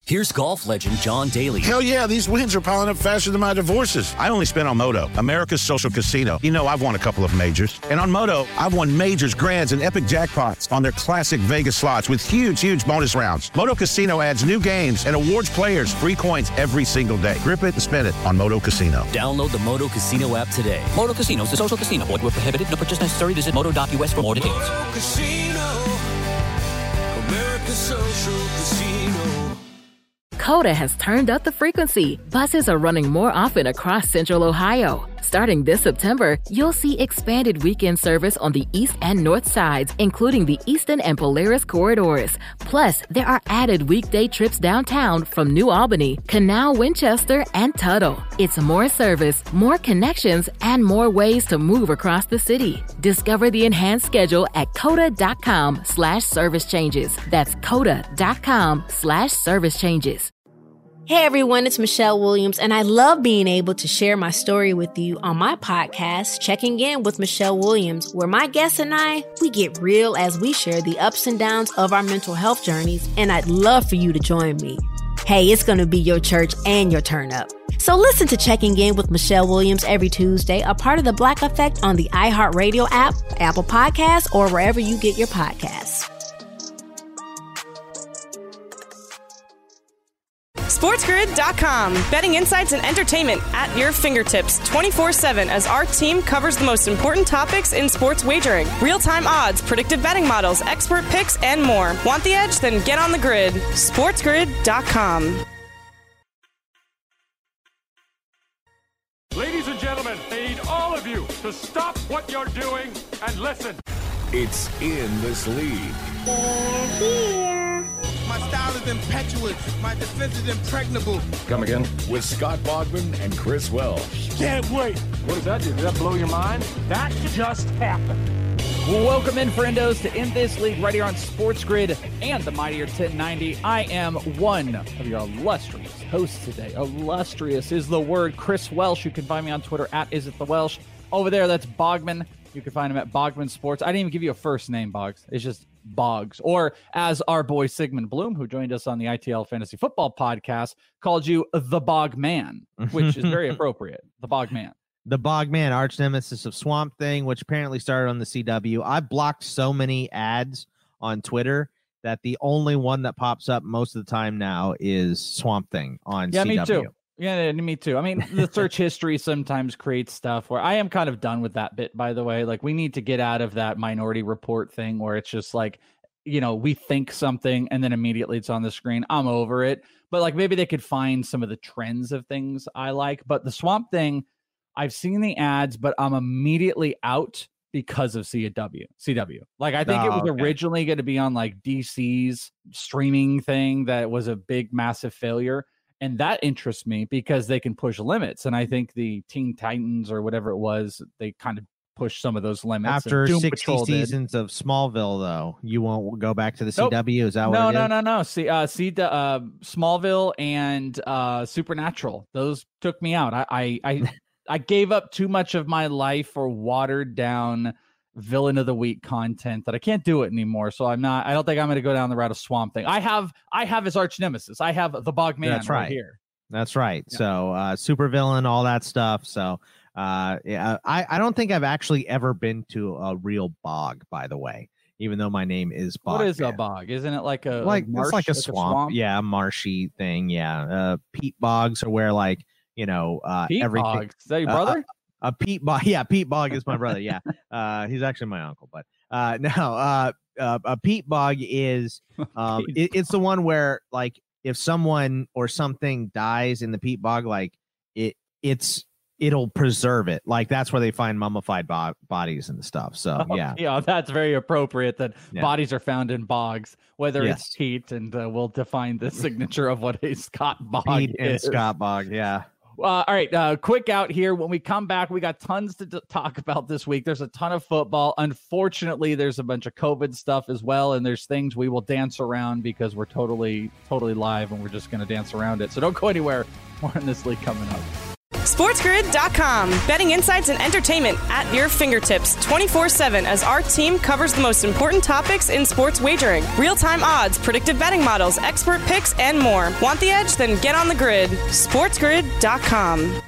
Here's golf legend John Daly. Hell yeah, these wins are piling up faster than my divorces. I only spent on Moto, America's social casino. You know, I've won a couple of majors. And on Moto, I've won majors, grands, and epic jackpots on their classic Vegas slots with huge bonus rounds. Moto Casino adds new games and awards players free coins every single day. Grip it and spin it on Moto Casino. Download the Moto Casino app today. Moto Casino is a social casino. Void where prohibited. No purchase necessary. Visit moto.us for more details. Moto Casino, America's social casino. Coda has turned up the frequency. Buses are running more often across Central Ohio. Starting this September, you'll see expanded weekend service on the east and north sides, including the Eastern and Polaris corridors. Plus, there are added weekday trips downtown from New Albany, Canal, Winchester, and Tuttle. It's more service, more connections, and more ways to move across the city. Discover the enhanced schedule at coda.com/service changes. That's coda.com/service changes. Hey everyone, it's Michelle Williams, and I love being able to share my story with you on my podcast, Checking In with Michelle Williams, where my guests and I, we get real as we share the ups and downs of our mental health journeys, and I'd love for you to join me. Hey, it's going to be your church and your turn up. So listen to Checking In with Michelle Williams every Tuesday, a part of the Black Effect on the iHeartRadio app, Apple Podcasts, or wherever you get your podcasts. SportsGrid.com. Betting insights and entertainment at your fingertips 24/7 as our team covers the most important topics in sports wagering. Real-time odds, predictive betting models, expert picks, and more. Want the edge? Then get on the grid. SportsGrid.com. Ladies and gentlemen, I need all of you to stop what you're doing and listen. It's In This League. They're here. My style is impetuous. My defense is impregnable. Come again? With Scott Bogman and Chris Welsh. Can't wait. What does that do? Did that blow your mind? That just happened. Well, welcome in, friendos, to In This League right here on Sports Grid and the Mightier 1090. I am one of your illustrious hosts today. Illustrious is the word. Chris Welsh. You can find me on Twitter at IsItTheWelsh. Over there, that's Bogman. You can find him at Bogman Sports. I didn't even give you a first name, Boggs. It's just Boggs. Or as our boy Sigmund Bloom, who joined us on the ITL Fantasy Football podcast, called you the Bogman, which is very appropriate. The Bogman. The Bogman, arch nemesis of Swamp Thing, which apparently started on the CW. I've blocked so many ads on Twitter that the only one that pops up most of the time now is Swamp Thing on CW. Yeah, me too. Yeah, me too. I mean, the search history sometimes creates stuff where I am kind of done with that bit, by the way. Like, we need to get out of that Minority Report thing where it's just like, you know, we think something and then immediately it's on the screen. I'm over it. But like, maybe they could find some of the trends of things I like. But the Swamp Thing, I've seen the ads, but I'm immediately out because of CW. Like, I think it was originally going to be on like DC's streaming thing that was a big, massive failure. And that interests me because they can push limits. And I think the Teen Titans or whatever it was, they kind of push some of those limits. After 60 seasons of Smallville, though, you won't go back to the CW? Is that what it is? No. Smallville and Supernatural. Those took me out. I gave up too much of my life for watered down Villain of the Week content that I can't do it anymore. So I don't think I'm going to go down the route of Swamp Thing. I have his arch nemesis. I have the Bogman. That's right here. That's right. Yeah. So super villain, all that stuff. So yeah, I don't think I've actually ever been to a real bog, by the way, even though my name is Bog. What is a bog? Isn't it like a marsh? It's like a swamp. Yeah, a marshy thing. Yeah. Peat bogs are where, like, you know, Pete everything. Boggs. Is that your brother? A Pete Bog. Yeah, Pete Bog is my brother. Yeah. He's actually my uncle, but a Pete Bog is it's the one where, like, if someone or something dies in the peat bog, like it'll preserve it. Like, that's where they find mummified bodies and stuff. So yeah, that's very appropriate that bodies are found in bogs, whether it's peat, and we'll define the signature of what a Scott Bog Pete is. And Scott Bog, yeah. All right, quick out here. When we come back, we got tons to talk about this week. There's a ton of football. Unfortunately, there's a bunch of COVID stuff as well, and there's things we will dance around because we're totally live, and we're just going to dance around it. So don't go anywhere. More in this league coming up. SportsGrid.com. Betting insights and entertainment at your fingertips 24/7 as our team covers the most important topics in sports wagering. Real-time odds, predictive betting models, expert picks, and more. Want the edge? Then get on the grid. SportsGrid.com.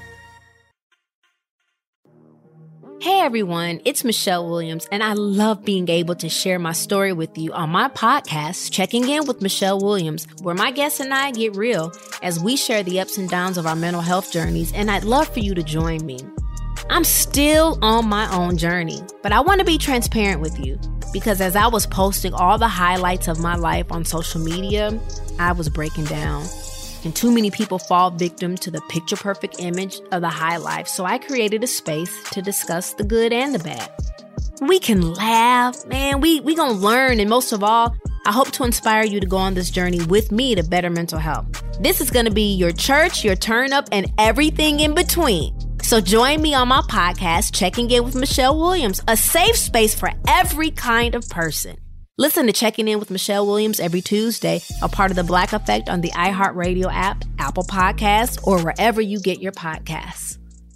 Hey everyone, it's Michelle Williams, and I love being able to share my story with you on my podcast, Checking In with Michelle Williams, where my guests and I get real as we share the ups and downs of our mental health journeys, and I'd love for you to join me. I'm still on my own journey, but I want to be transparent with you because as I was posting all the highlights of my life on social media, I was breaking down. And too many people fall victim to the picture-perfect image of the high life, so I created a space to discuss the good and the bad. We can laugh, man, we gonna learn, and most of all, I hope to inspire you to go on this journey with me to better mental health. This is gonna be your church, your turn-up, and everything in between. So join me on my podcast, Checking In with Michelle Williams, a safe space for every kind of person. Listen to Checking In with Michelle Williams every Tuesday, a part of the Black Effect on the iHeartRadio app, Apple Podcasts, or wherever you get your podcasts.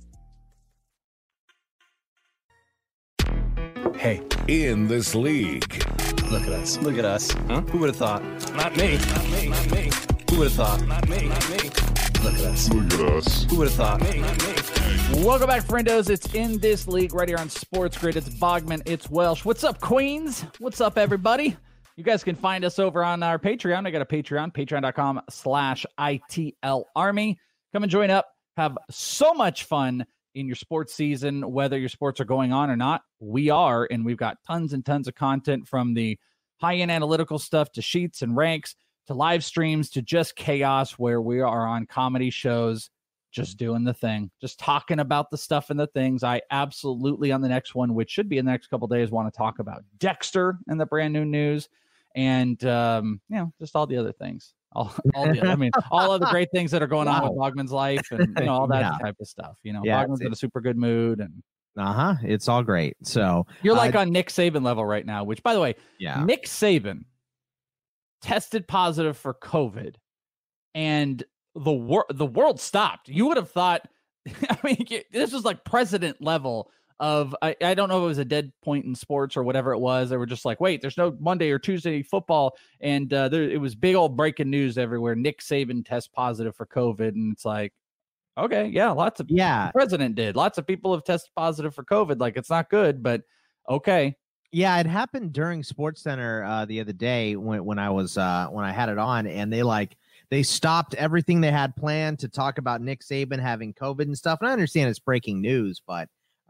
Hey, in this league. Look at us. Look at us. Huh? Who would have thought? Not me. Not me. Not me. Who would have thought? Not me. Not me. Look at us. Look at us. Who would have thought? Me. Not me. Welcome back, friendos. It's In This League right here on Sports Grid. It's Bogman. It's Welsh. What's up, Queens? What's up, everybody? You guys can find us over on our Patreon. I got a Patreon, patreon.com/ITL Army. Come and join up. Have so much fun in your sports season, whether your sports are going on or not. We are, and we've got tons and tons of content from the high-end analytical stuff to sheets and ranks to live streams to just chaos where we are on comedy shows. Just doing the thing, just talking about the stuff and the things. I absolutely, on the next one, which should be in the next couple of days, want to talk about Dexter and the brand new news and, just all the other things. All of the great things that are going on with Bogman's life and, all that type of stuff. Bogman's in a super good mood and it's all great. So you're like on Nick Saban level right now, which by the way, Nick Saban tested positive for COVID and the world stopped. You would have thought, this was like president level of, I don't know if it was a dead point in sports or whatever it was. They were just like, wait, there's no Monday or Tuesday football. And it was big old breaking news everywhere. Nick Saban tests positive for COVID. And it's like, okay, the president did. Lots of people have tested positive for COVID. Like, it's not good, but okay. Yeah, it happened during SportsCenter the other day when I was when I had it on, and they stopped everything they had planned to talk about Nick Saban having COVID and stuff. And I understand it's breaking news, but,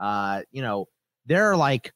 there are like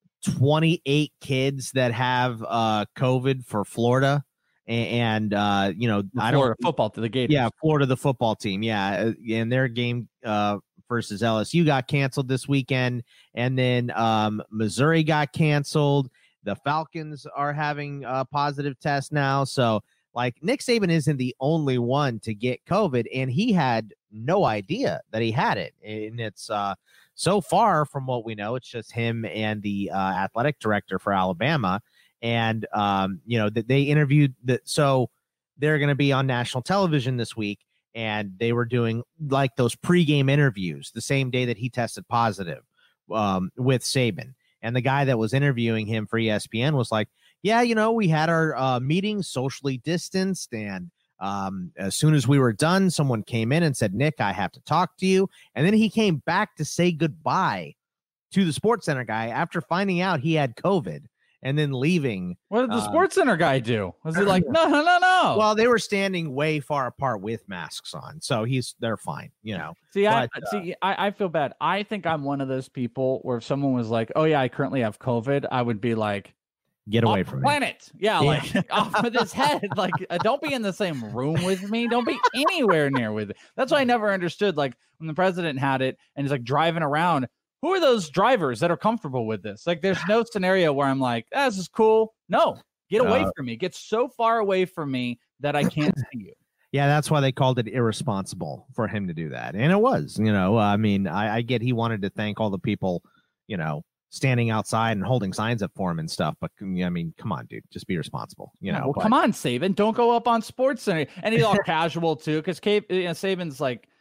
28 kids that have COVID for Florida. And Florida football to the Gators. Yeah, Florida, the football team. Yeah. And their game versus LSU got canceled this weekend. And then Missouri got canceled. The Falcons are having a positive test now. So, Nick Saban isn't the only one to get COVID, and he had no idea that he had it. And it's so far from what we know, it's just him and the athletic director for Alabama. And, that they interviewed that. So they're going to be on national television this week, and they were doing like those pregame interviews the same day that he tested positive with Saban. And the guy that was interviewing him for ESPN was like, yeah, we had our meeting socially distanced. And as soon as we were done, someone came in and said, Nick, I have to talk to you. And then he came back to say goodbye to the SportsCenter guy after finding out he had COVID and then leaving. What did the SportsCenter guy do? Was he like, no? Well, they were standing way far apart with masks on. So they're fine, See, I feel bad. I think I'm one of those people where if someone was like, oh yeah, I currently have COVID, I would be like, get away from planet. Yeah, like off with his head. Like, don't be in the same room with me. Don't be anywhere near with it. That's why I never understood. Like when the president had it and he's like driving around, who are those drivers that are comfortable with this? Like, there's no scenario where I'm like, this is cool. No, get away from me. Get so far away from me that I can't see you. Yeah, that's why they called it irresponsible for him to do that. And it was, I get he wanted to thank all the people, standing outside and holding signs up for him and stuff. But come on, dude, just be responsible. Come on, Saban, don't go up on SportsCenter. And he's all casual too, because Saban's like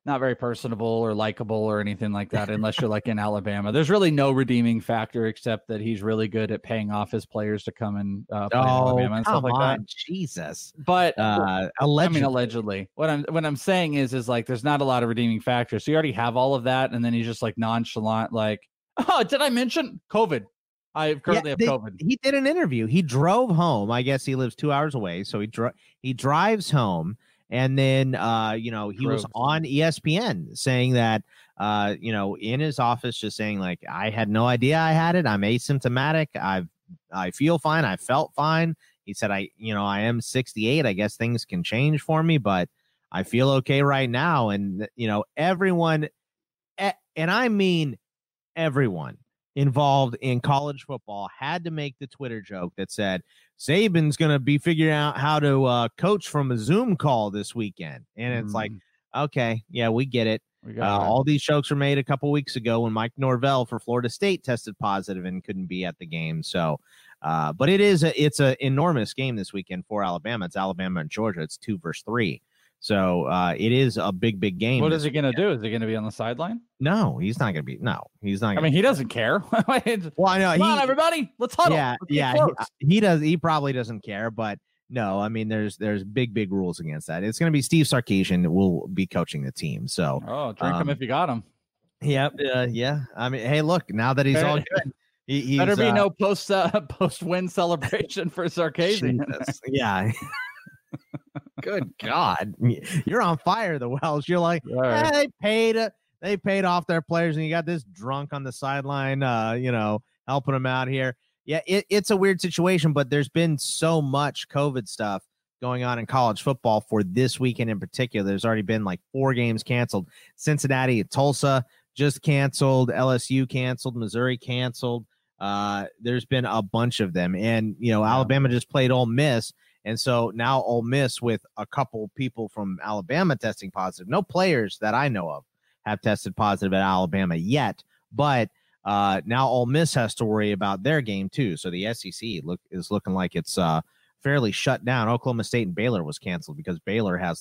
not very personable or likable or anything like that, unless you're like in Alabama. There's really no redeeming factor except that he's really good at paying off his players to come and play in Alabama and stuff like that. Jesus. But allegedly. What I'm saying is like there's not a lot of redeeming factors. So you already have all of that, and then he's just like nonchalant, like, oh, did I mention COVID? I currently have COVID. He did an interview. He drove home. I guess he lives 2 hours away, so he drives home. And then, he was on ESPN saying that, in his office, just saying like, I had no idea I had it. I'm asymptomatic. I feel fine. I felt fine. He said, I am 68. I guess things can change for me, but I feel okay right now. And, everyone, and I mean everyone involved in college football had to make the Twitter joke that said, Saban's going to be figuring out how to coach from a Zoom call this weekend. And it's like, okay, yeah, we get it. All these jokes were made a couple weeks ago when Mike Norvell for Florida State tested positive and couldn't be at the game. So, but it's an enormous game this weekend for Alabama. It's Alabama and Georgia. It's 2 versus 3. So it is a big game. What is he going to do? Is he going to be on the sideline? No, he's not going to be. No, he's not. I mean, he doesn't care. Well, I know. Come on, everybody, let's huddle. Yeah. He does. He probably doesn't care. But no, I mean, there's big rules against that. It's going to be Steve Sarkisian will be coaching the team. So drink him if you got him. Yep. Yeah. I mean, hey, look, now that he's all good, he's, better be no post win celebration for Sarkisian. Yeah. Good God, you're on fire, the Welsh. You're like, they paid off their players, and you got this drunk on the sideline, helping them out here. Yeah, it's a weird situation, but there's been so much COVID stuff going on in college football for this weekend in particular. There's already been like 4 games canceled. Cincinnati and Tulsa just canceled. LSU canceled. Missouri canceled. There's been a bunch of them, and Alabama just played Ole Miss. And so now Ole Miss, with a couple people from Alabama testing positive, no players that I know of have tested positive at Alabama yet, but now Ole Miss has to worry about their game too. So the SEC is looking like it's fairly shut down. Oklahoma State and Baylor was canceled because Baylor has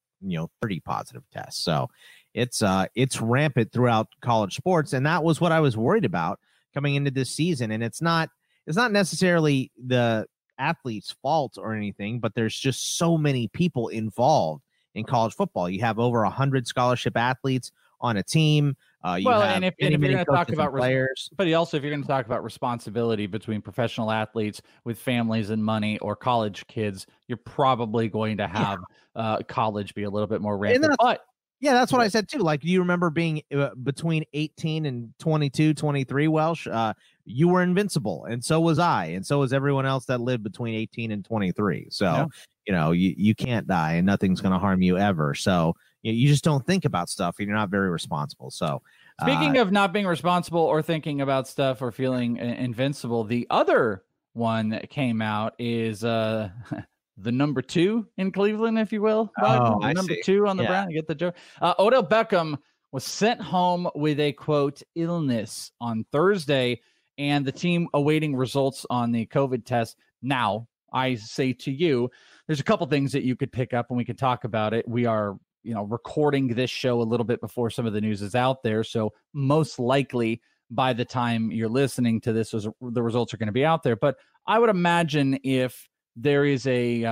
30 positive tests. So it's rampant throughout college sports, and that was what I was worried about coming into this season. And it's not necessarily the athlete's fault or anything, but there's just so many people involved in college football. You have over 100 scholarship athletes on a team. If you're going to talk about players, but also if you're going to talk about responsibility between professional athletes with families and money or college kids, you're probably going to have college be a little bit more rampant. Yeah, that's what I said too. Like, do you remember being between 18 and 22, 23, Welsh? You were invincible, and so was I, and so was everyone else that lived between 18 and 23. So, you can't die, and nothing's going to harm you ever. So you just don't think about stuff, and you're not very responsible. So speaking of not being responsible or thinking about stuff or feeling invincible, the other one that came out is the number 2 in Cleveland, if you will. Number 2 on the Brown. You get the joke. Odell Beckham was sent home with a, quote, illness on Thursday, and the team awaiting results on the COVID test. Now, I say to you, there's a couple things that you could pick up, and we could talk about it. We are, recording this show a little bit before some of the news is out there. So most likely by the time you're listening to this, the results are going to be out there. But I would imagine if there's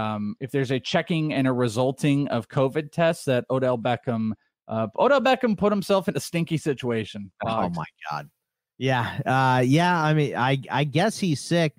a checking and a resulting of COVID tests, that Odell Beckham put himself in a stinky situation. Oh my God. Yeah. I mean, I guess he's sick.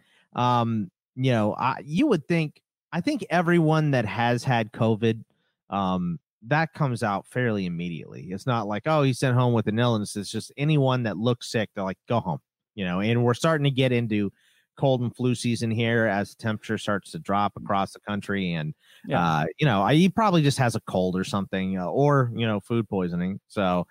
You would think, I think everyone that has had COVID, that comes out fairly immediately. It's not like, oh, he's sent home with an illness. It's just anyone that looks sick, they're like, go home, and we're starting to get into cold and flu season here as the temperature starts to drop across the country. And, he probably just has a cold or something, or, food poisoning. So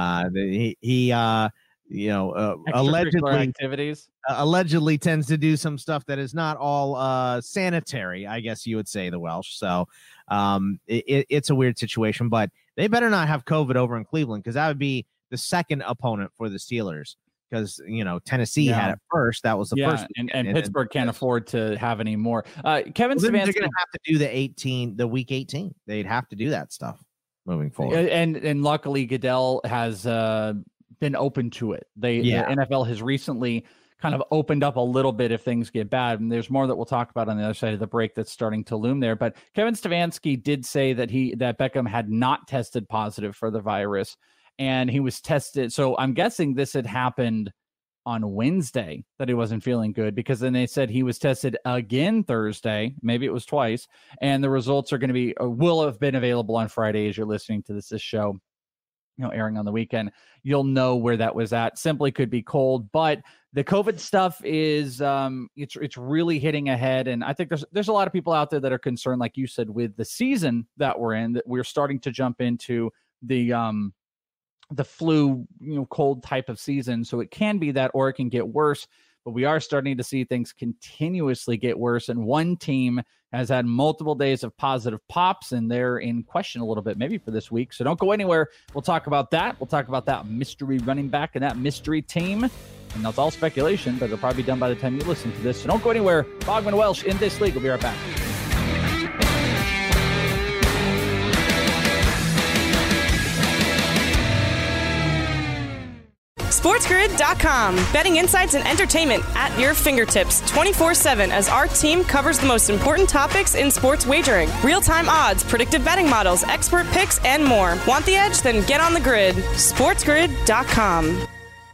allegedly tends to do some stuff that is not all sanitary, I guess you would say, the Welsh. So it's a weird situation, but they better not have COVID over in Cleveland, because that would be the second opponent for the Steelers. Because Tennessee had it first. That was the first, and Pittsburgh can't afford to have any more. Kevin Stefanski, they're going to have to do the week 18. They'd have to do that stuff. moving forward. And luckily Goodell has been open to it. The NFL has recently kind of opened up a little bit if things get bad. And there's more that we'll talk about on the other side of the break that's starting to loom there. But Kevin Stefanski did say that Beckham had not tested positive for the virus, and he was tested. So I'm guessing this had happened on Wednesday, that he wasn't feeling good, because then they said he was tested again Thursday. Maybe it was twice. And the results are going to be, will have been available on Friday as you're listening to this show, airing on the weekend. You'll know where that was at. Simply could be cold, but the COVID stuff is it's really hitting ahead. And I think there's a lot of people out there that are concerned, like you said, with the season that we're in, that we're starting to jump into the flu, cold type of season. So it can be that, or it can get worse, but we are starting to see things continuously get worse. And one team has had multiple days of positive pops, and they're in question a little bit, maybe for this week. So don't go anywhere. We'll talk about that. We'll talk about that mystery running back and that mystery team. And that's all speculation, but it'll probably be done by the time you listen to this. So don't go anywhere. Bogman Welsh in This League. We'll be right back. SportsGrid.com. Betting insights and entertainment at your fingertips 24/7 as our team covers the most important topics in sports wagering. Real-time odds, predictive betting models, expert picks, and more. Want the edge? Then get on the grid. SportsGrid.com.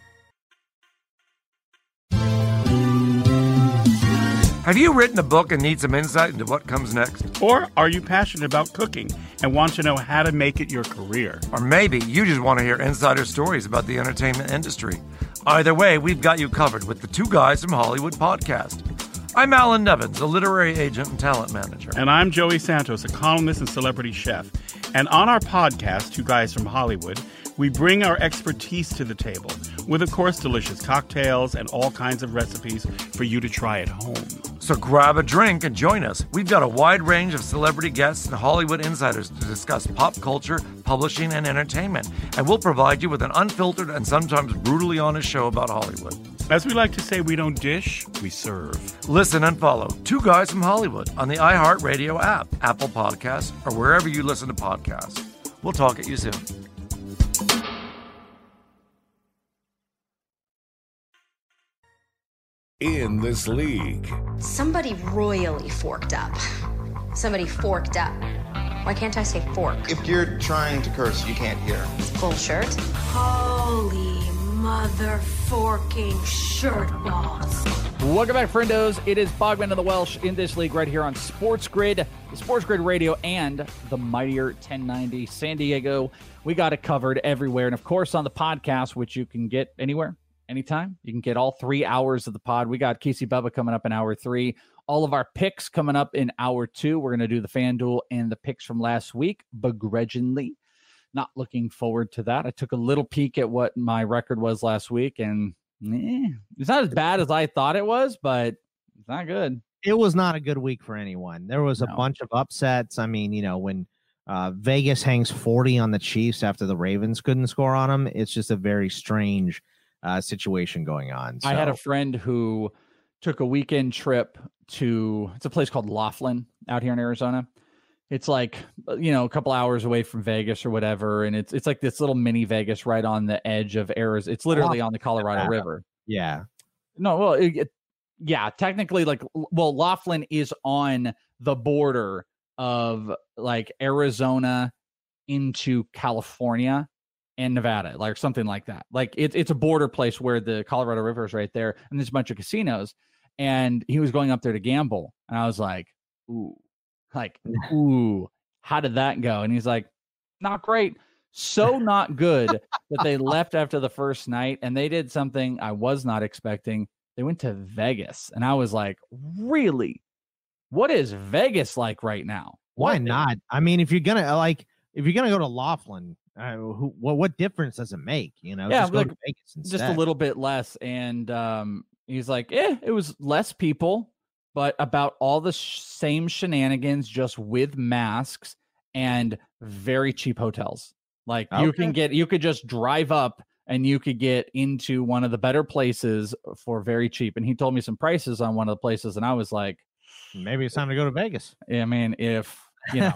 Have you written a book and need some insight into what comes next? Or are you passionate about cooking and want to know how to make it your career? Or maybe you just want to hear insider stories about the entertainment industry. Either way, we've got you covered with the Two Guys from Hollywood podcast. I'm Alan Nevins, a literary agent and talent manager. And I'm Joey Santos, a columnist and celebrity chef. And on our podcast, Two Guys from Hollywood, we bring our expertise to the table with, of course, delicious cocktails and all kinds of recipes for you to try at home. So grab a drink and join us. We've got a wide range of celebrity guests and Hollywood insiders to discuss pop culture, publishing, and entertainment. And we'll provide you with an unfiltered and sometimes brutally honest show about Hollywood. As we like to say, we don't dish, we serve. Listen and follow Two Guys from Hollywood on the iHeartRadio app, Apple Podcasts, or wherever you listen to podcasts. We'll talk at you soon. In This League. Somebody royally forked up. Somebody forked up. Why can't I say fork? If you're trying to curse, you can't hear. It's bullshit. Holy mother forking shirt balls. Welcome back, friendos. It is Bogman and the Welsh in This League right here on Sports Grid, the Sports Grid Radio, and the mightier 1090 San Diego. We got it covered everywhere. And, of course, on the podcast, which you can get anywhere, anytime. You can get all 3 hours of the pod. We got Casey Bubba coming up in hour 3. All of our picks coming up in hour 2. We're going to do the FanDuel and the picks from last week, begrudgingly. Not looking forward to that. I took a little peek at what my record was last week, and it's not as bad as I thought it was, but it's not good. It was not a good week for anyone. There was a bunch of upsets. I mean, when Vegas hangs 40 on the Chiefs after the Ravens couldn't score on them, it's just a very strange situation going on. So. I had a friend who took a weekend trip to, it's a place called Laughlin out here in Arizona. It's like, a couple hours away from Vegas or whatever. And it's like this little mini Vegas right on the edge of Arizona. It's literally on the Colorado River. Yeah. No, well, yeah, technically Laughlin is on the border of like Arizona into California and Nevada, like something like that. Like it's a border place where the Colorado River is right there, and there's a bunch of casinos. And he was going up there to gamble, and I was like, ooh, how did that go? And he's like, not great. So not good that they left after the first night, and they did something I was not expecting. They went to Vegas, and I was like, really? What is Vegas like right now? Why not? I mean, if you're gonna go to Laughlin, what difference does it make? Just go to Vegas instead. Just a little bit less. And he's like, it was less people, but about all the same shenanigans, just with masks and very cheap hotels. Like you could just drive up and you could get into one of the better places for very cheap. And he told me some prices on one of the places, and I was like, maybe it's time to go to Vegas. I mean, if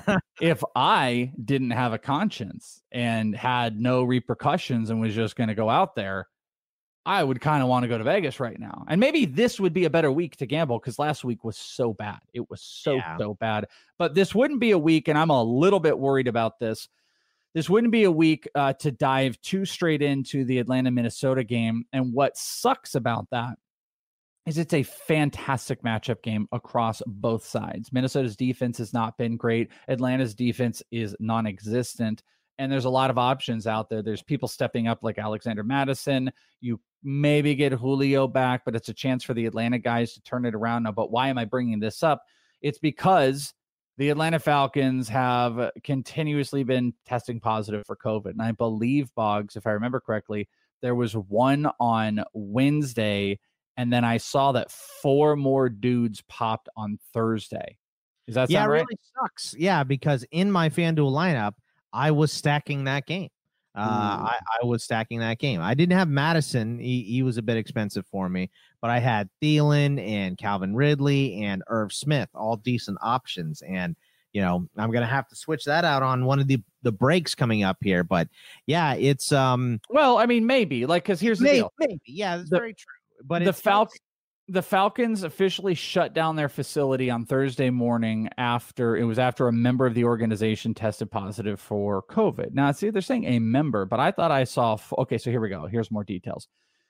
if I didn't have a conscience and had no repercussions and was just going to go out there, I would kind of want to go to Vegas right now. And maybe this would be a better week to gamble because last week was so bad. It was so bad. But this wouldn't be a week, and I'm a little bit worried about this. This wouldn't be a week to dive too straight into the Atlanta-Minnesota game. And what sucks about that is it's a fantastic matchup game across both sides. Minnesota's defense has not been great. Atlanta's defense is non-existent. And there's a lot of options out there. There's people stepping up like Alexander Mattison. You maybe get Julio back, but it's a chance for the Atlanta guys to turn it around. Now, but why am I bringing this up? It's because the Atlanta Falcons have continuously been testing positive for COVID. And I believe, Boggs, if I remember correctly, there was one on Wednesday, and then I saw that 4 more dudes popped on Thursday. Does that sound right? Yeah, it really sucks. Yeah, because in my FanDuel lineup, I was stacking that game. I was stacking that game. I didn't have Madison. He was a bit expensive for me, but I had Thielen and Calvin Ridley and Irv Smith, all decent options. And, I'm going to have to switch that out on one of the breaks coming up here. But yeah, it's well, I mean, maybe because here's the deal. Maybe. Yeah, that's very true. But the Falcons officially shut down their facility on Thursday morning after a member of the organization tested positive for COVID. Now, see, they're saying a member, but I thought I saw. Okay, so here we go. Here's more details.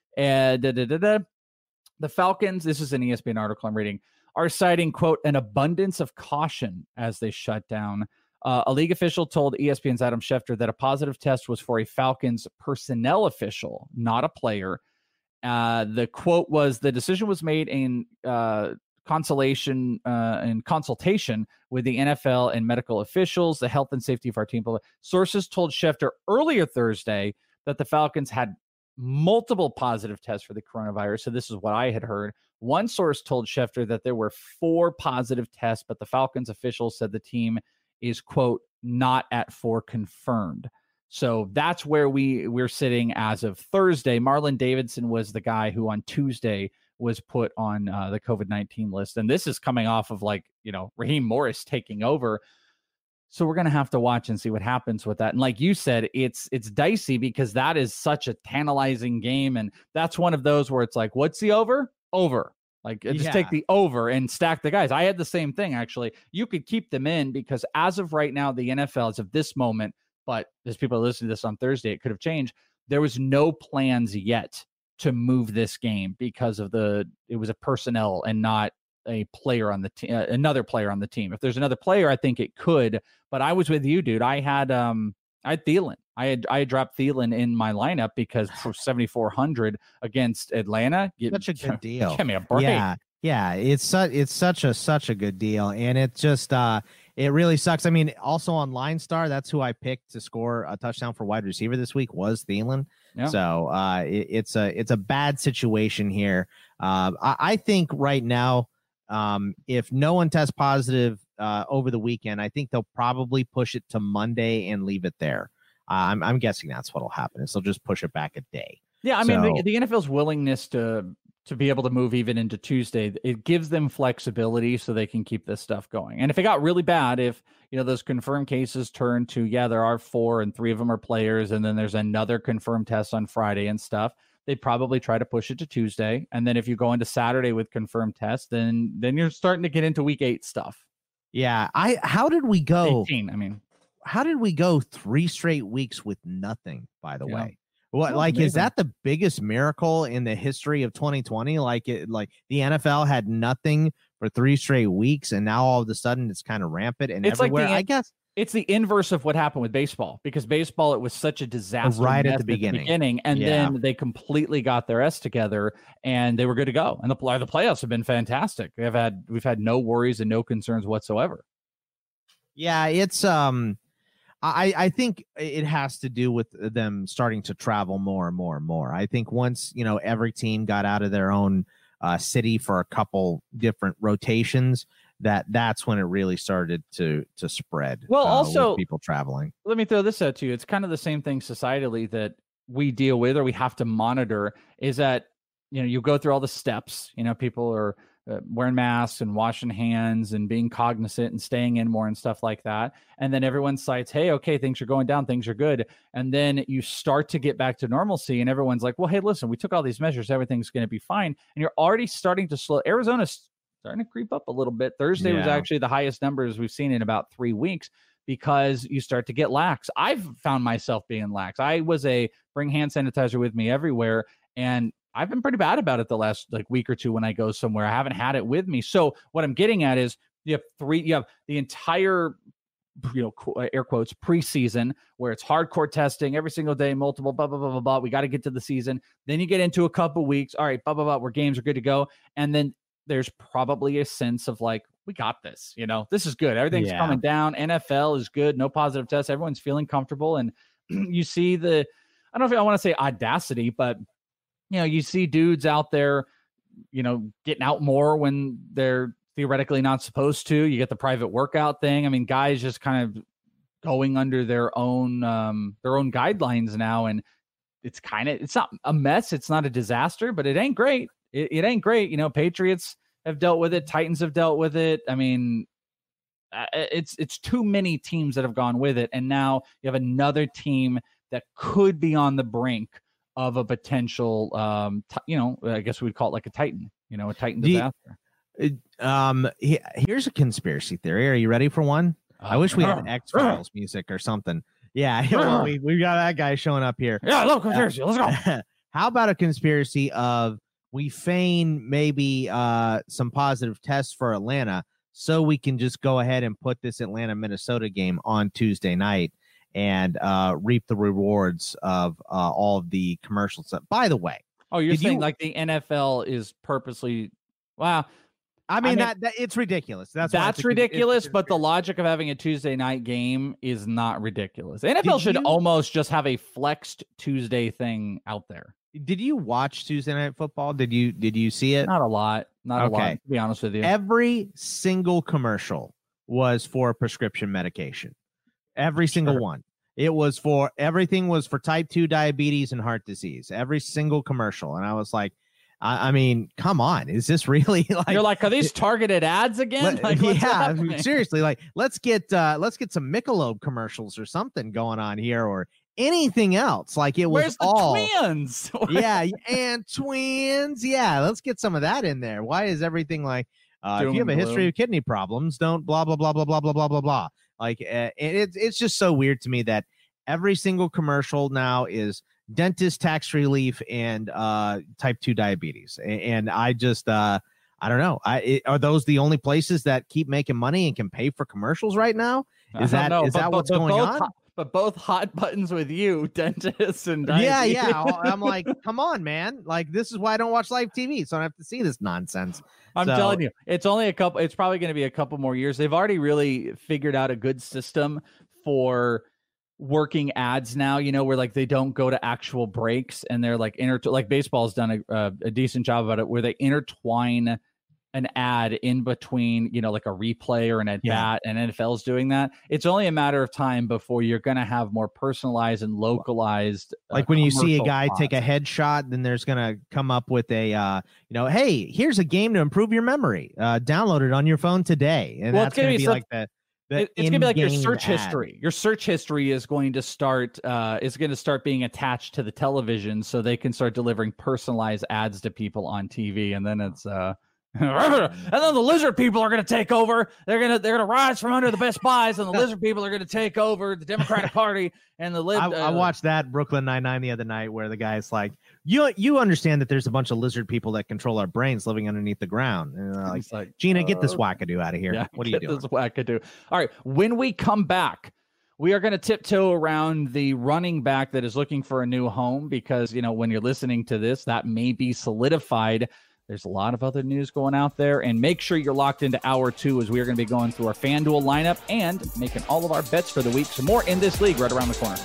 The Falcons, this is an ESPN article I'm reading, are citing, quote, an abundance of caution as they shut down. A league official told ESPN's Adam Schefter that a positive test was for a Falcons personnel official, not a player. The quote was, the decision was made in consultation with the NFL and medical officials, the health and safety of our team. Sources told Schefter earlier Thursday that the Falcons had multiple positive tests for the coronavirus. So this is what I had heard. One source told Schefter that there were 4 positive tests, but the Falcons officials said the team is, quote, not at 4 confirmed. So that's where we're sitting as of Thursday. Marlon Davidson was the guy who on Tuesday was put on the COVID-19 list. And this is coming off of Raheem Morris taking over. So we're going to have to watch and see what happens with that. And like you said, it's dicey because that is such a tantalizing game. And that's one of those where it's like, what's the over? Over. Just take the over and stack the guys. I had the same thing, actually. You could keep them in because as of right now, the NFL, as of this moment, but as people are listening to this on Thursday, it could have changed. There was no plans yet to move this game because of it was a personnel and not a player on the team, another player on the team. If there's another player, I think it could, but I was with you, dude. I had Thielen. I had dropped Thielen in my lineup because for 7,400 against Atlanta, such a good deal. Give me a break. Yeah. It's such a good deal. And it just, it really sucks. I mean, also on Line Star, that's who I picked to score a touchdown for wide receiver this week was Thielen. Yeah. So it's a bad situation here. I think right now, if no one tests positive over the weekend, I think they'll probably push it to Monday and leave it there. I'm guessing that's what'll happen. Is they'll just push it back a day. Yeah, I mean, the NFL's willingness to be able to move even into Tuesday, it gives them flexibility so they can keep this stuff going. And if it got really bad, if those confirmed cases turn to, there are 4 and 3 of them are players, and then there's another confirmed test on Friday and stuff, they'd probably try to push it to Tuesday. And then if you go into Saturday with confirmed tests, then you're starting to get into week 8 stuff. Yeah. How did we go? 18, I mean. How did we go 3 straight weeks with nothing, by the way? What is that the biggest miracle in the history of 2020? Like the NFL had nothing for 3 straight weeks, and now all of a sudden it's kind of rampant and it's everywhere. I guess it's the inverse of what happened with baseball, because baseball, it was such a disaster right at the beginning, and then they completely got their S together and they were good to go. And the playoffs have been fantastic. We've had no worries and no concerns whatsoever. Yeah, it's I think it has to do with them starting to travel more and more and more. I think once, every team got out of their own city for a couple different rotations, that's when it really started to spread. Well, also with people traveling. Let me throw this out to you. It's kind of the same thing societally that we deal with or we have to monitor is that, you go through all the steps, people are wearing masks and washing hands and being cognizant and staying in more and stuff like that. And then everyone cites, hey, okay, things are going down, things are good. And then you start to get back to normalcy and everyone's like, well, hey, listen, we took all these measures, everything's going to be fine. And you're already starting to slow. Arizona's starting to creep up a little bit. Thursday was actually the highest numbers we've seen in about 3 weeks because you start to get lax. I've found myself being lax. I was bring hand sanitizer with me everywhere. And I've been pretty bad about it the last week or two when I go somewhere. I haven't had it with me. So what I'm getting at is you have the entire, air quotes, preseason where it's hardcore testing every single day, multiple, blah, blah, blah, blah, blah. We got to get to the season. Then you get into a couple weeks. All right, blah, blah, blah, where games are good to go. And then there's probably a sense of we got this, this is good. Everything's coming down. NFL is good. No positive tests. Everyone's feeling comfortable. And you see I don't know if I want to say audacity, but you see dudes out there, getting out more when they're theoretically not supposed to. You get the private workout thing. I mean, guys just kind of going under their own guidelines now. And it's not a mess. It's not a disaster, but it ain't great. It ain't great. Patriots have dealt with it. Titans have dealt with it. I mean, it's too many teams that have gone with it. And now you have another team that could be on the brink of a potential, I guess we'd call it a Titan, a Titan disaster. Here's a conspiracy theory. Are you ready for one? I wish we had X-Files music or something. Yeah, well, we've got that guy showing up here. Yeah, I love conspiracy. Let's go. How about a conspiracy of we feign maybe some positive tests for Atlanta so we can just go ahead and put this Atlanta-Minnesota game on Tuesday night and reap the rewards of all of the commercials. By the way, you're saying the NFL is purposely? Wow, I mean that it's ridiculous. That's ridiculous. But the logic of having a Tuesday night game is not ridiculous. The NFL should almost just have a flexed Tuesday thing out there. Did you watch Tuesday Night Football? Did you see it? Not a lot. Not a lot, to be honest with you. Every single commercial was for prescription medication. Every single one. Everything was for type 2 diabetes and heart disease. Every single commercial. And I was like, I mean, come on. Is this really you're are these targeted ads again? Seriously. Let's get some Michelob commercials or something going on here or anything else. Where's the twins? And twins. Yeah. Let's get some of that in there. Why is everything if you have a history of kidney problems, don't blah, blah, blah, blah, blah, blah, blah, blah, blah. It's just so weird to me that every single commercial now is dentist tax relief and type 2 diabetes. And I just, I don't know. Are those the only places that keep making money and can pay for commercials right now? Is that what's going on? But both hot buttons with you, dentists and diabetes. Yeah. I'm like, come on, man. This is why I don't watch live TV, so I don't have to see this nonsense. I'm telling you, it's probably going to be a couple more years. They've already really figured out a good system for working ads now, where they don't go to actual breaks and they're baseball's done a decent job about it, where they intertwine an ad in between, a replay or an at bat, and NFL's doing that. It's only a matter of time before you're going to have more personalized and localized. When you see a guy take a headshot, then there's going to come up with a, hey, here's a game to improve your memory. Download it on your phone today. And that's going to be it's going to be your search history. Your search history is going to start being attached to the television so they can start delivering personalized ads to people on TV. And then it's and then the lizard people are going to take over. They're going to rise from under the Best Buys, and the lizard people are going to take over the Democratic Party and the I watched that Brooklyn Nine-Nine the other night where the guy's like, you understand that there's a bunch of lizard people that control our brains living underneath the ground. And they're like, Gina, get this wackadoo out of here. What are you doing? This wackadoo. All right. When we come back, we are going to tiptoe around the running back that is looking for a new home because, when you're listening to this, that may be solidified. There's a lot of other news going out there, and make sure you're locked into hour 2 as we are going to be going through our FanDuel lineup and making all of our bets for the week. Some more in this league right around the corner.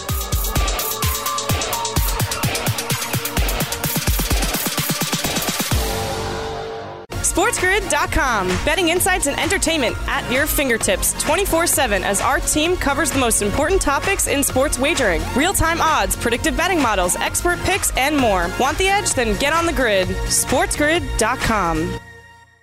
SportsGrid.com. Betting insights and entertainment at your fingertips 24/7 as our team covers the most important topics in sports wagering. Real-time odds, predictive betting models, expert picks, and more. Want the edge? Then get on the grid. SportsGrid.com.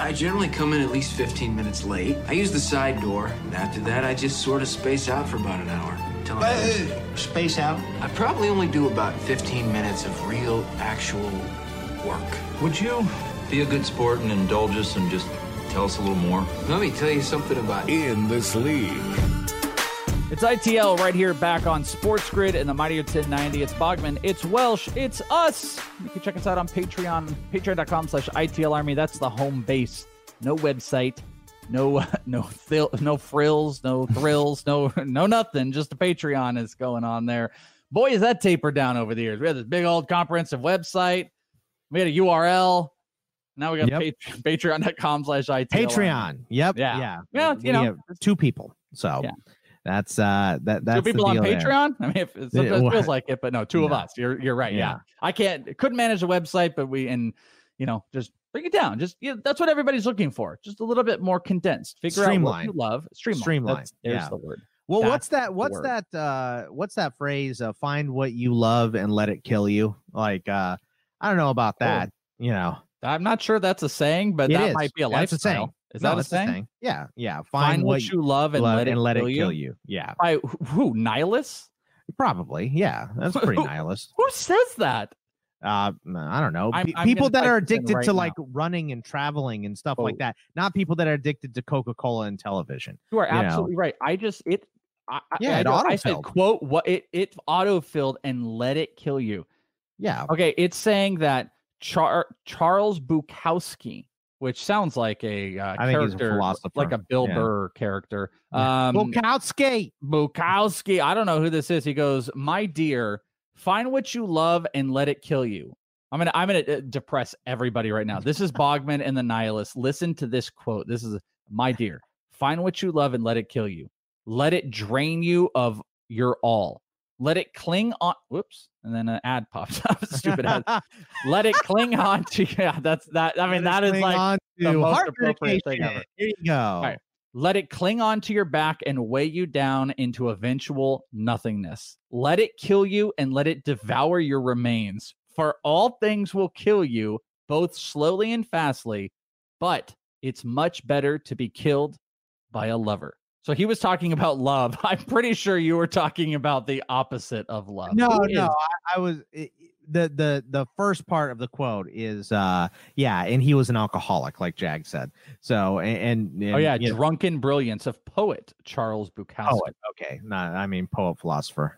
I generally come in at least 15 minutes late. I use the side door, and after that, I just sort of space out for about an hour. Space out? I probably only do about 15 minutes of real, actual work. Would you be a good sport and indulge us and just tell us a little more? Let me tell you something about In This League. It's ITL right here back on Sports Grid and the Mightier 1090. It's Bogman, it's Welsh, it's us. You can check us out on Patreon, patreon.com/ITL Army. That's the home base. No website, no frills, no thrills, no nothing. Just a Patreon is going on there. Boy, is that tapered down over the years. We had this big old comprehensive website. We had a URL. Now we got patreon.com/ITL. Patreon. Yep. Yeah. We have 2 people. So. Yeah. That's 2 people on Patreon. There. I mean, it sometimes feels like it, but no, 2 of us. You're right. Yeah. I couldn't manage the website, but just bring it down. Just that's what everybody's looking for. Just a little bit more condensed. Figure out what you love. Streamline. There's the word. Well, what's that phrase? Find what you love and let it kill you. Like I don't know about that. I'm not sure that's a saying, but that might be a lifestyle. Is that a saying? Yeah. Find what you love and let it kill you. Yeah. By who? Nihilists? Probably. Yeah. That's pretty nihilist. Who says that? I don't know. People that are addicted to like running and traveling and stuff like that. Not people that are addicted to Coca-Cola and television. You are absolutely right. It said, quote, what it auto-filled and let it kill you. Yeah. Okay. It's saying that Charles Bukowski, which sounds like a character, like a Bill Burr character. Bukowski. I don't know who this is. He goes, "My dear, find what you love and let it kill you." I'm gonna depress everybody right now. This is Bogman and the Nihilist. Listen to this quote. This is, "My dear, find what you love and let it kill you. Let it drain you of your all. Let it cling on." Whoops. And then an ad pops up. Stupid ad. Let it cling on to. Yeah, that's that. I mean, that is like the most appropriate thing ever. Here you go. All right. Let it cling on to your back and weigh you down into eventual nothingness. Let it kill you and let it devour your remains. For all things will kill you, both slowly and fastly, but it's much better to be killed by a lover. So he was talking about love. I'm pretty sure you were talking about the opposite of love. No. I was the first part of the quote is and he was an alcoholic, like Jag said. So and drunken brilliance of poet Charles Bukowski. Poet, okay, poet philosopher.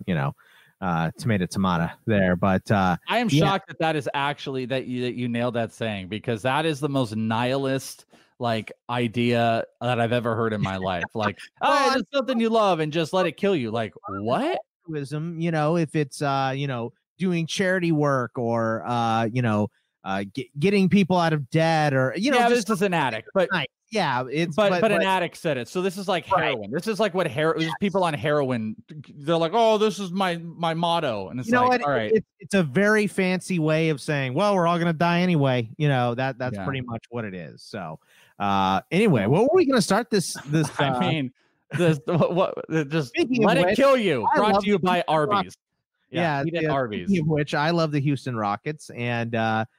Tomato there, but I am shocked that is actually that you nailed that saying, because that is the most nihilist idea that I've ever heard in my life. Like, it's something you love and just let it kill you. Like, what? If it's doing charity work or getting people out of debt or this is an addict, but but an addict said it. So this is like heroin. This is like what people on heroin, they're like, oh, this is my motto, and it's all right. It's a very fancy way of saying, well, we're all gonna die anyway. That's pretty much what it is. So anyway, what were we gonna start this? Just let it kill you. Brought to you by Arby's. Arby's. Which I love the Houston Rockets, and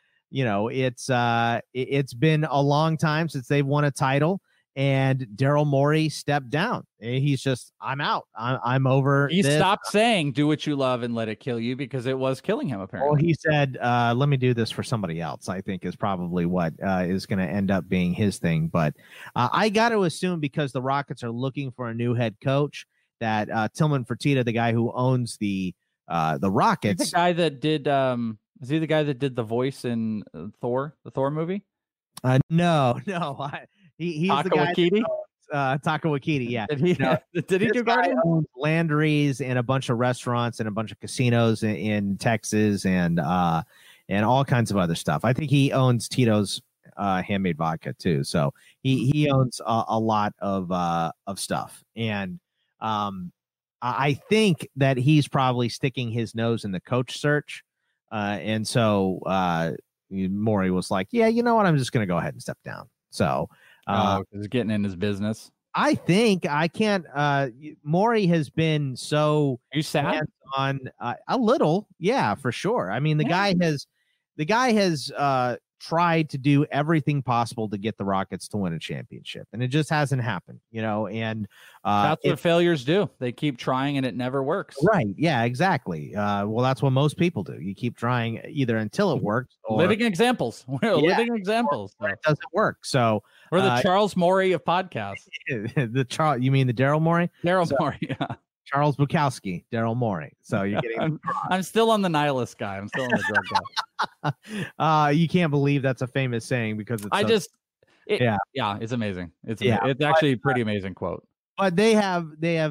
it's been a long time since they've won a title, and Daryl Morey stepped down. He's just, I'm out. I'm over. He stopped saying "do what you love and let it kill you" because it was killing him. Apparently, well, he said, "Let me do this for somebody else." I think is probably what is going to end up being his thing. But I got to assume, because the Rockets are looking for a new head coach, that Tillman Fertitta, the guy who owns the Rockets, he's the guy that did. Is he the guy that did the voice in the Thor movie? No. He's Taika the guy Waititi? Taika Waititi, yeah. Did he do Guardian? Landry's and a bunch of restaurants and a bunch of casinos in Texas and all kinds of other stuff. I think he owns Tito's handmade vodka too. So he owns a lot of stuff. And I think that he's probably sticking his nose in the coach search. And so Morey was like, yeah, you know what? I'm just going to go ahead and step down. So he's getting in his business. I think I can't. Morey has been so. Are you sad? On a little, yeah, for sure. I mean, the guy has tried to do everything possible to get the Rockets to win a championship, and it just hasn't happened, and that's what failures do. They keep trying and it never works. Right. Yeah, exactly. Well, that's what most people do. You keep trying either until it works or living examples. Living examples. Or it doesn't work. So we're the Charles Morey of podcasts. You mean the Daryl Morey? Morey, yeah. Charles Bukowski, Daryl Morey. So you're getting. I'm still on the nihilist guy. I'm still on the drug guy. You can't believe that's a famous saying because it's. It's amazing. It's actually a pretty amazing quote. But they have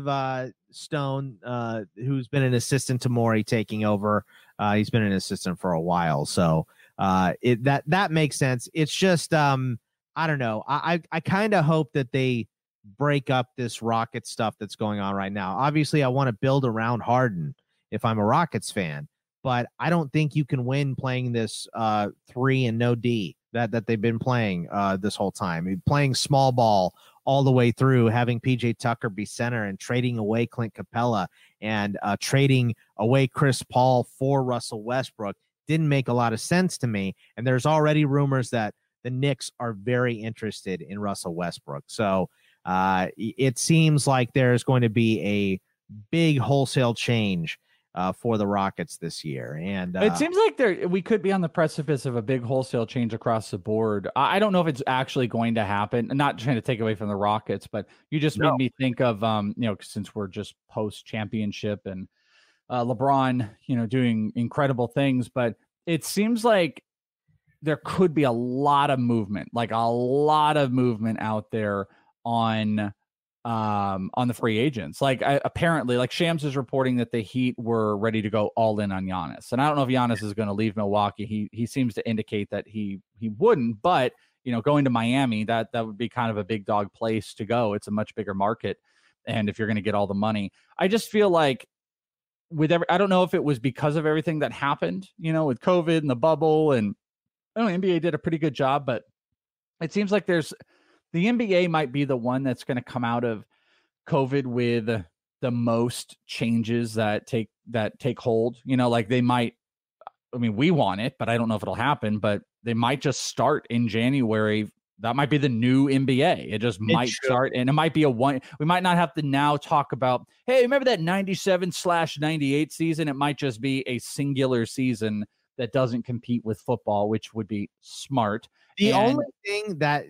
Stone, who's been an assistant to Morey, taking over. He's been an assistant for a while, so that makes sense. It's just I don't know. I kind of hope that they break up this Rockets stuff that's going on right now. Obviously, I want to build around Harden if I'm a Rockets fan, but I don't think you can win playing this 3 and no D that they've been playing this whole time. Playing small ball all the way through, having PJ Tucker be center and trading away Clint Capella and trading away Chris Paul for Russell Westbrook didn't make a lot of sense to me. And there's already rumors that the Knicks are very interested in Russell Westbrook. So it seems like there's going to be a big wholesale change for the Rockets this year. And it seems like we could be on the precipice of a big wholesale change across the board. I don't know if it's actually going to happen. I'm not trying to take away from the Rockets, but you just made me think of, since we're just post championship and LeBron, doing incredible things, but it seems like there could be a lot of movement out there on the free agents. Apparently, Shams is reporting that the Heat were ready to go all in on Giannis. And I don't know if Giannis is going to leave Milwaukee. He seems to indicate that he wouldn't, but going to Miami, that would be kind of a big dog place to go. It's a much bigger market. And if you're going to get all the money, I just feel like I don't know if it was because of everything that happened, with COVID and the bubble, and I don't know, NBA did a pretty good job, but it seems like the NBA might be the one that's going to come out of COVID with the most changes that take hold. They might, we want it, but I don't know if it'll happen, but they might just start in January. That might be the new NBA. It just might start, and it might be we might not have to now talk about, hey, remember that 97/98 season? It might just be a singular season that doesn't compete with football, which would be smart. The only thing that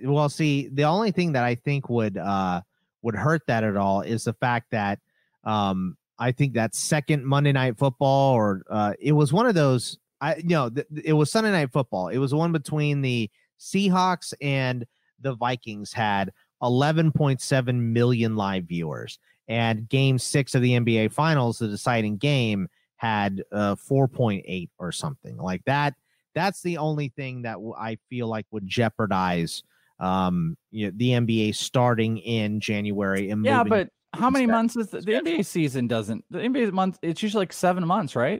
I think would hurt that at all is the fact that I think that second Monday Night Football, or it was one of those. It was Sunday Night Football. It was the one between the Seahawks and the Vikings, had 11.7 million live viewers, and Game 6 of the NBA Finals, the deciding game, had 4.8 or something like that. That's the only thing that I feel like would jeopardize the NBA starting in January. And but how many months is the NBA season? The NBA month, it's usually like 7 months, right?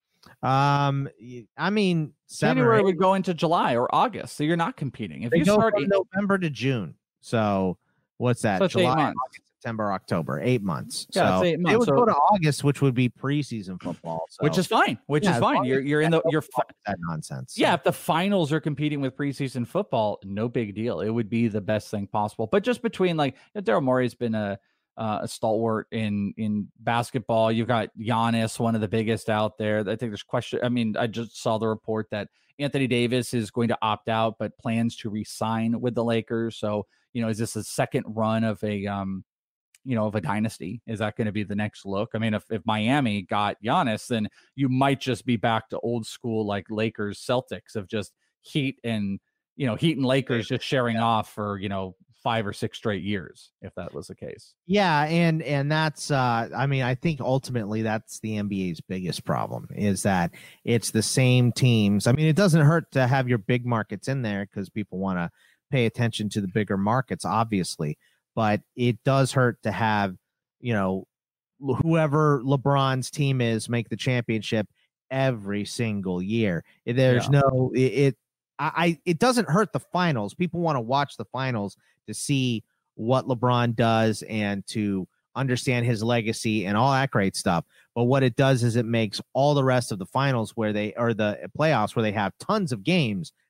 January would go into July or August, so you're not competing. If they you go start from November to June, so what's that? So July, 8 months. August, September, October, 8 months. Yeah, so it's 8 months. It would go to August, which would be preseason football, which is fine. You're in that nonsense. Yeah, if the finals are competing with preseason football, no big deal. It would be the best thing possible. But just between Daryl Morey's been a stalwart in basketball. You've got Giannis, one of the biggest out there. I think there's question. I just saw the report that Anthony Davis is going to opt out, but plans to re-sign with the Lakers. So, is this a second run of a dynasty? Is that going to be the next look? If Miami got Giannis, then you might just be back to old school, like Lakers Celtics, of just Heat and Lakers just sharing off for, 5 or 6 straight years, if that was the case. Yeah. And that's, I think ultimately that's the NBA's biggest problem, is that it's the same teams. It doesn't hurt to have your big markets in there because people want to pay attention to the bigger markets, obviously, but it does hurt to have, whoever LeBron's team is make the championship every single year. There's it doesn't hurt the finals. People want to watch the finals to see what LeBron does and to understand his legacy and all that great stuff. But what it does is it makes all the rest of the finals the playoffs where they have tons of games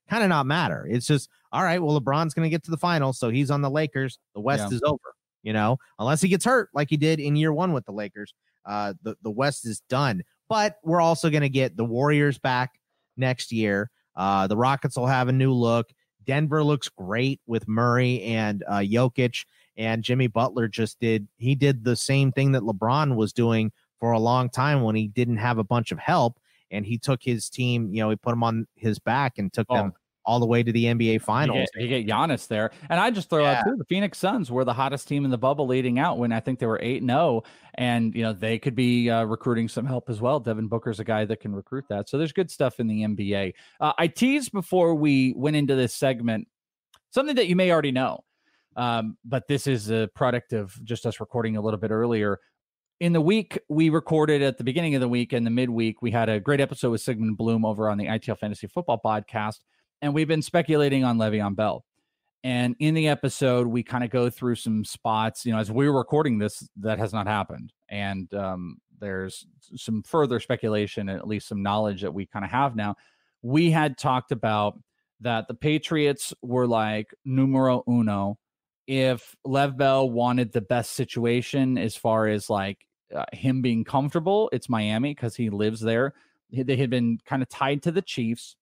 kind of not matter. It's just, all right, well, LeBron's going to get to the finals, so he's on the Lakers. The West is over, unless he gets hurt like he did in year one with the Lakers. The West is done. But we're also going to get the Warriors back next year. The Rockets will have a new look. Denver looks great with Murray and Jokic, and Jimmy Butler did the same thing that LeBron was doing for a long time when he didn't have a bunch of help, and he took his team, he put them on his back and took them all the way to the NBA Finals. You get Giannis there. And I just throw out, too, the Phoenix Suns were the hottest team in the bubble leading out when I think they were 8-0. And, they could be recruiting some help as well. Devin Booker's a guy that can recruit that. So there's good stuff in the NBA. I teased before we went into this segment something that you may already know. But this is a product of just us recording a little bit earlier. In the week, we recorded at the beginning of the week and the midweek, we had a great episode with Sigmund Bloom over on the ITL Fantasy Football podcast. And we've been speculating on Le'Veon Bell. And in the episode, we kind of go through some spots, as we were recording this, that has not happened. And there's some further speculation, at least some knowledge that we kind of have now. We had talked about that the Patriots were like numero uno. If Lev Bell wanted the best situation as far as like him being comfortable, it's Miami because he lives there. They had been kind of tied to the Chiefs.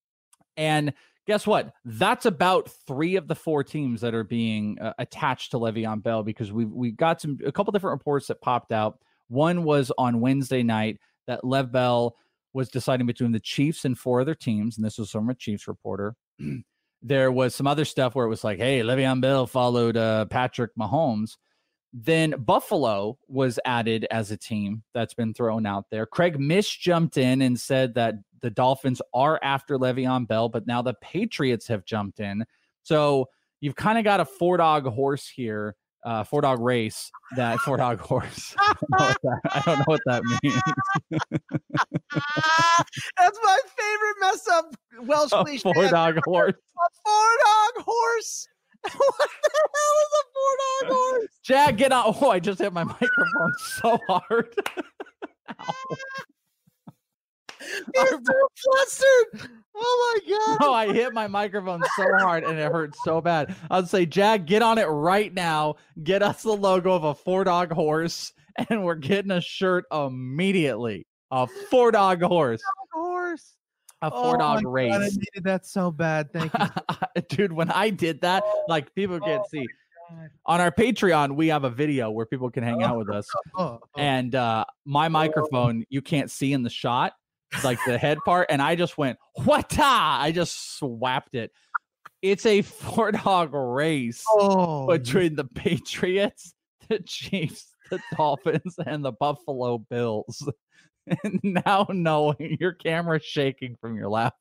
And guess what? That's about 3 of the 4 teams that are being attached to Le'Veon Bell, because we got a couple different reports that popped out. One was on Wednesday night that Lev Bell was deciding between the Chiefs and 4 other teams, and this was from a Chiefs reporter. There was some other stuff where it was like, hey, Le'Veon Bell followed Patrick Mahomes. Then Buffalo was added as a team that's been thrown out there. Craig Mish jumped in and said that the Dolphins are after Le'Veon Bell, but now the Patriots have jumped in. So you've kind of got a 4-dog horse here, 4-dog race. That 4-dog horse. I don't know what that means. That's my favorite mess up Welsh cliche. 4-dog horse. A 4-dog horse. What the hell is a 4-dog horse? Jack, get out. Oh, I just hit my microphone so hard. You're so flustered. Oh my god. No, I hit my microphone so hard and it hurt so bad. I'd say, Jack, get on it right now. Get us the logo of a 4-dog horse, and we're getting a shirt immediately. A 4-dog horse. A 4-dog race. God, I needed that so bad. Thank you. Dude, when I did that, like, people can't see. On our Patreon, we have a video where people can hang out with us. And my microphone, you can't see in the shot, like the head part. And I just went, what? I just swapped it. It's a 4-dog race between the Patriots, the Chiefs, the Dolphins, and the Buffalo Bills. And now knowing your camera's shaking from your laughing.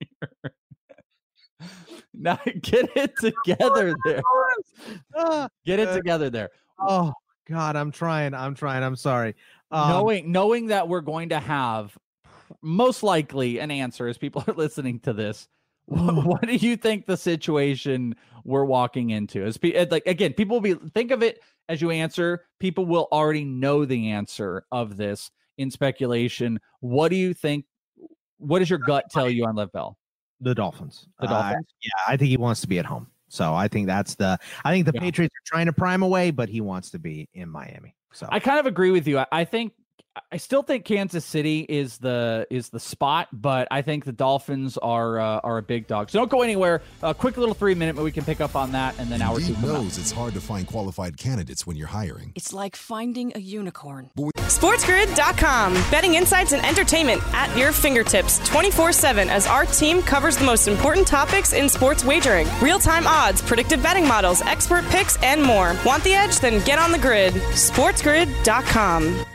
Now get it together there. Get it together there. Oh God, I'm trying. I'm sorry. Knowing that we're going to have most likely an answer as people are listening to this. What do you think the situation we're walking into is? Like, again, people will think of it as you answer. People will already know the answer of this in speculation. What do you think? What does your gut tell you on Lev Bell? The Dolphins. The Dolphins? Yeah, I think he wants to be at home. So I think the Patriots are trying to prime away, but he wants to be in Miami. So I kind of agree with you. I still think Kansas City is the spot, but I think the Dolphins are a big dog. So don't go anywhere. A quick little 3-minute, but we can pick up on that, and then hour 2 knows it's hard to find qualified candidates when you're hiring. It's like finding a unicorn. SportsGrid.com. Betting insights and entertainment at your fingertips 24/7 as our team covers the most important topics in sports wagering. Real-time odds, predictive betting models, expert picks, and more. Want the edge? Then get on the grid. SportsGrid.com.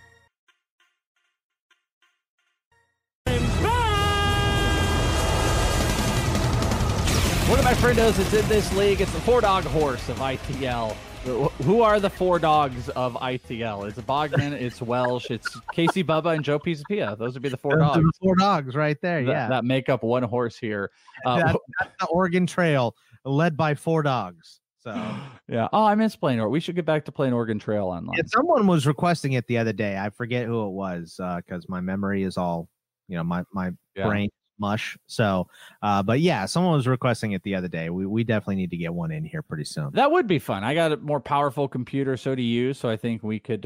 One of my friendos that's in this league, it's the 4-dog horse of ITL. Who are the 4 dogs of ITL? It's Bogman, it's Welsh, it's Casey Bubba, and Joe Pisapia. Those would be the 4 dogs. The 4 dogs right there, that make up one horse here. That's the Oregon Trail, led by 4 dogs. So yeah. Oh, I miss playing Oregon. We should get back to playing Oregon Trail online. Yeah, someone was requesting it the other day. I forget who it was because my memory is all, my brain mush. So, but yeah, someone was requesting it the other day. We definitely need to get one in here pretty soon. That would be fun. I got a more powerful computer, so do you. So I think we could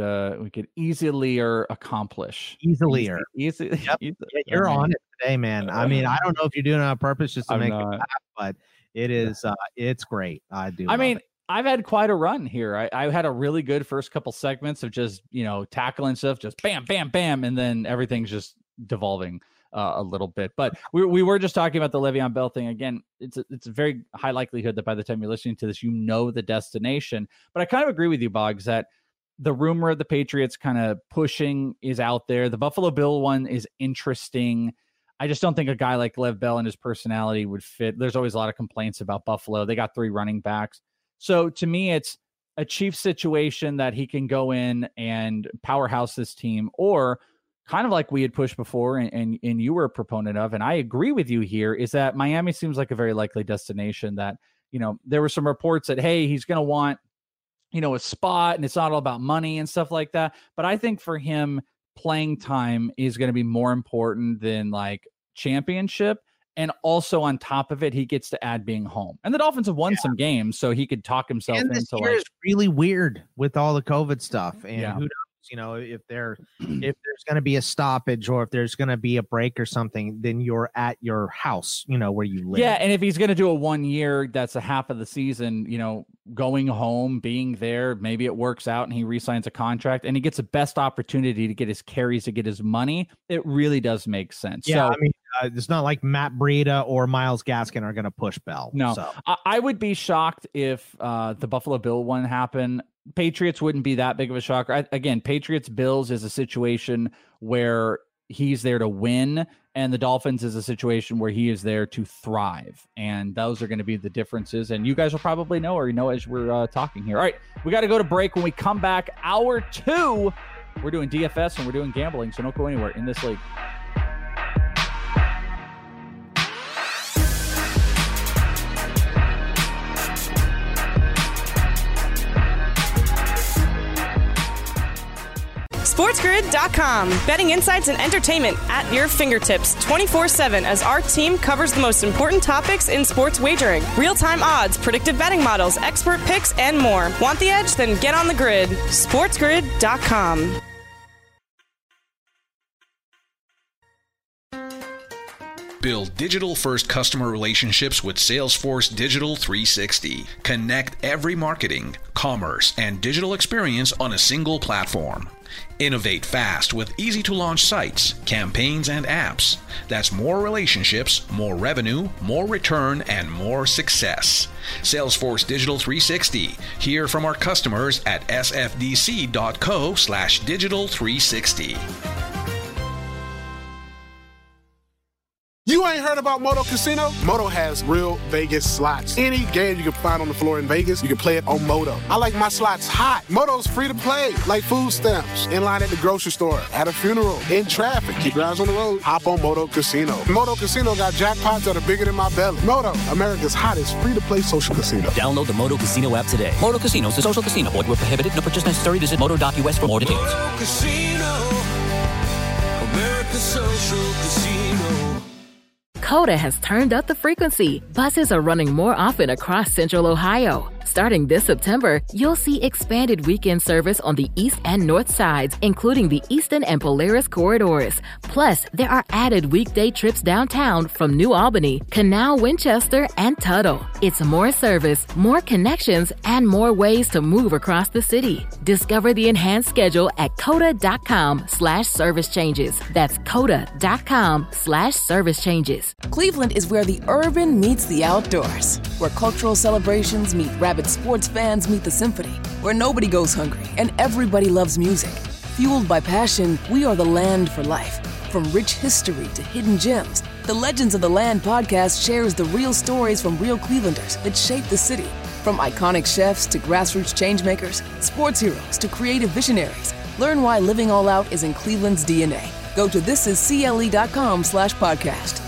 easily accomplish. Easily. Yep. Yeah, you're on it today, man. I mean, I don't know if you're doing it on purpose just to make it laugh, but it is it's great. I mean, I've had quite a run here. I had a really good first couple segments of just, tackling stuff, just bam, bam, bam. And then everything's just devolving a little bit. But we were just talking about the Le'Veon Bell thing. Again, it's a very high likelihood that by the time you're listening to this, the destination. But I kind of agree with you, Boggs, that the rumor of the Patriots kind of pushing is out there. The Buffalo Bill one is interesting. I just don't think a guy like Lev Bell and his personality would fit. There's always a lot of complaints about Buffalo. They got 3 running backs. So to me, it's a Chiefs situation that he can go in and powerhouse this team, or kind of like we had pushed before and you were a proponent of, and I agree with you here, is that Miami seems like a very likely destination that, there were some reports that, hey, he's going to want, a spot and it's not all about money and stuff like that. But I think for him, playing time is going to be more important than like championship. And also on top of it, he gets to add being home. And the Dolphins have won some games, so he could talk himself into this year is really weird with all the COVID stuff. And who knows, if there's going to be a stoppage or if there's going to be a break or something, then you're at your house, where you live. Yeah, and if he's going to do a 1 year, that's a half of the season, going home, being there, maybe it works out and he re-signs a contract and he gets the best opportunity to get his carries, to get his money. It really does make sense. Yeah, so, I mean, it's not like Matt Breida or Myles Gaskin are going to push Bell. No, so. I would be shocked if the Buffalo Bill one happened. Patriots wouldn't be that big of a shocker. Again, Patriots Bills is a situation where he's there to win, and the Dolphins is a situation where he is there to thrive. And those are going to be the differences. And you guys will probably know, or as we're talking here. All right, we got to go to break. When we come back, hour 2, we're doing DFS and we're doing gambling. So don't go anywhere in this league. SportsGrid.com. Betting insights and entertainment at your fingertips 24/7 as our team covers the most important topics in sports wagering. Real-time odds, predictive betting models, expert picks, and more. Want the edge? Then get on the grid. SportsGrid.com. Build digital-first customer relationships with Salesforce Digital 360. Connect every marketing, commerce, and digital experience on a single platform. Innovate fast with easy-to-launch sites, campaigns, and apps. That's more relationships, more revenue, more return, and more success. Salesforce Digital 360. Hear from our customers at sfdc.co/digital360. You ain't heard about Moto Casino? Moto has real Vegas slots. Any game you can find on the floor in Vegas, you can play it on Moto. I like my slots hot. Moto's free to play, like food stamps, in line at the grocery store, at a funeral, in traffic. Keep your eyes on the road. Hop on Moto Casino. Moto Casino got jackpots that are bigger than my belly. Moto, America's hottest free-to-play social casino. Download the Moto Casino app today. Moto Casino is a social casino. Void where prohibited. No purchase necessary. Visit moto.us for more details. Moto Casino, America's social casino. Coda has turned up the frequency. Buses are running more often across Central Ohio. Starting this September, you'll see expanded weekend service on the east and north sides, including the Eastern and Polaris corridors. Plus, there are added weekday trips downtown from New Albany, Canal, Winchester, and Tuttle. It's more service, more connections, and more ways to move across the city. Discover the enhanced schedule at coda.com/service changes. That's coda.com/service changes. Cleveland is where the urban meets the outdoors, where cultural celebrations meet rabid sports fans meet the symphony, where nobody goes hungry and everybody loves music. Fueled by passion, we are the land for life. From rich history to hidden gems, the Legends of the Land podcast shares the real stories from real Clevelanders that shape the city. From iconic chefs to grassroots changemakers, sports heroes to creative visionaries, learn why living all out is in Cleveland's DNA. Go to thisiscle.com/podcast.